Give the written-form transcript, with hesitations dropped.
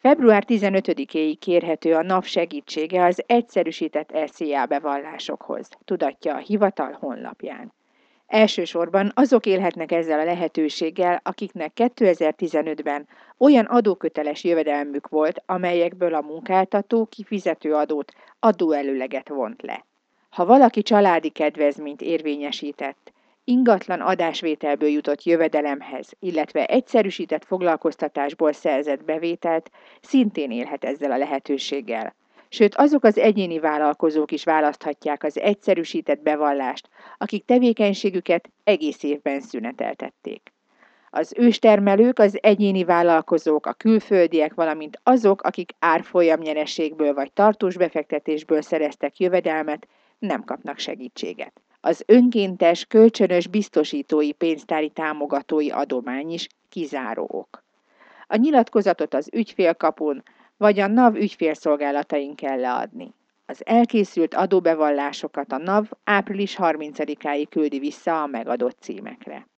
Február 15-éig kérhető a NAV segítsége az egyszerűsített SZIA bevallásokhoz, tudatja a hivatal honlapján. Elsősorban azok élhetnek ezzel a lehetőséggel, akiknek 2015-ben olyan adóköteles jövedelmük volt, amelyekből a munkáltató kifizető adóelőleget vont le. Ha valaki családi kedvezményt érvényesített, ingatlan adásvételből jutott jövedelemhez, illetve egyszerűsített foglalkoztatásból szerzett bevételt, szintén élhet ezzel a lehetőséggel. Sőt, azok az egyéni vállalkozók is választhatják az egyszerűsített bevallást, akik tevékenységüket egész évben szüneteltették. Az őstermelők, az egyéni vállalkozók, a külföldiek, valamint azok, akik árfolyamnyereségből vagy tartós befektetésből szereztek jövedelmet, nem kapnak segítséget. Az önkéntes, kölcsönös biztosítói pénztári támogatói adomány is kizáró ok. A nyilatkozatot az ügyfélkapun vagy a NAV ügyfélszolgálatain kell leadni. Az elkészült adóbevallásokat a NAV április 30-áig küldi vissza a megadott címekre.